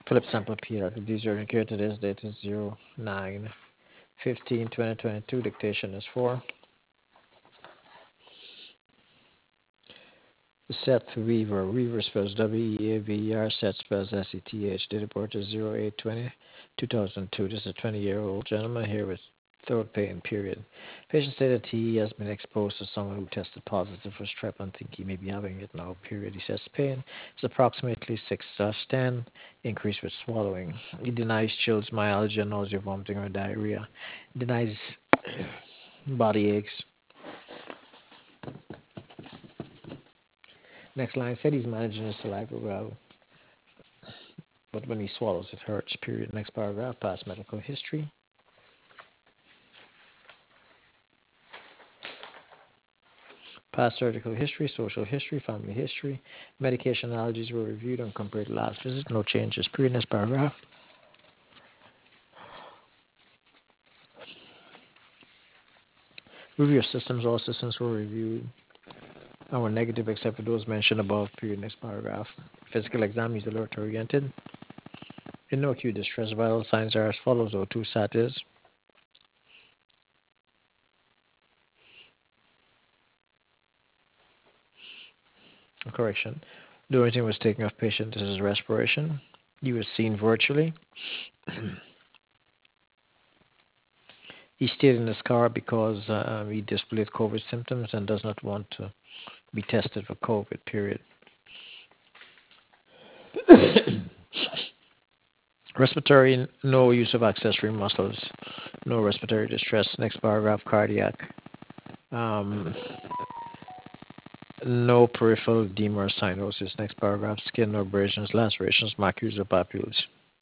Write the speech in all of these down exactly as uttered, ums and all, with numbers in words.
Philip Sample P. These are here today's date is zero nine fifteen twenty twenty-two. Dictation is four. Seth Weaver. Weaver spells W E A V E R. Seth spells S E T H. Date of birth is zero eight twenty two thousand two. This is a twenty-year-old gentleman here with throat pain, period. Patient stated he has been exposed to someone who tested positive for strep and think he may be having it now, period. He says pain is approximately six slash ten, increase with swallowing. He denies chills, myalgia, nausea, vomiting, or diarrhea. He denies body aches. Next line said he's managing his saliva well, but when he swallows, it hurts, period. Next paragraph, past medical history. Past surgical history, social history, family history, medication allergies were reviewed and compared to last visit. No changes. Period. Next paragraph. Review of systems. All systems were reviewed and were negative except for those mentioned above. Period. Next paragraph. Physical exam is alert oriented. In no acute distress, vital signs are as follows. O two sat is. Correction. The only thing was taken off patient is his respiration. He was seen virtually. He stayed in his car because uh, he displayed COVID symptoms and does not want to be tested for COVID, period. Respiratory, no use of accessory muscles, no respiratory distress. Next paragraph, cardiac. Um, no peripheral edema or cyanosis. Next paragraph, skin, no abrasions, lacerations, macules, or papules.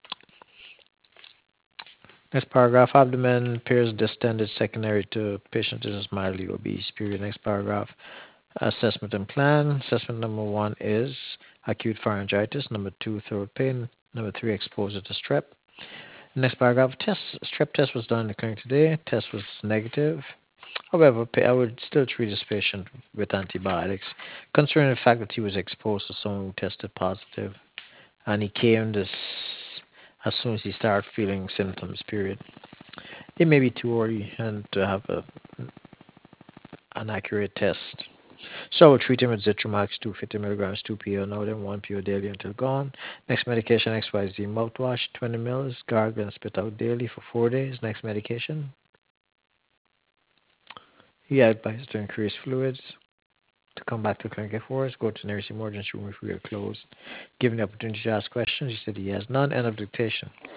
Next paragraph, abdomen appears distended secondary to patient is mildly obese, period. Next paragraph, assessment and plan. Assessment number one is acute pharyngitis. Number two, throat pain. Number three, exposure to strep. Next paragraph, test. Strep test was done in the clinic today. Test was negative. However, I would still treat this patient with antibiotics, considering the fact that he was exposed to someone who tested positive, and he came this as soon as he started feeling symptoms. Period. It may be too early and to have a, an accurate test. So we'll treat him with Zithromax, two hundred fifty milligrams, two P O now, then one P O daily until gone. Next medication, X Y Z mouthwash, twenty mils, gargle and spit out daily for four days. Next medication. He advised to increase fluids, to come back to clinic for us, go to the nearest emergency room if we are closed. Given the opportunity to ask questions, he said he has none. End of dictation.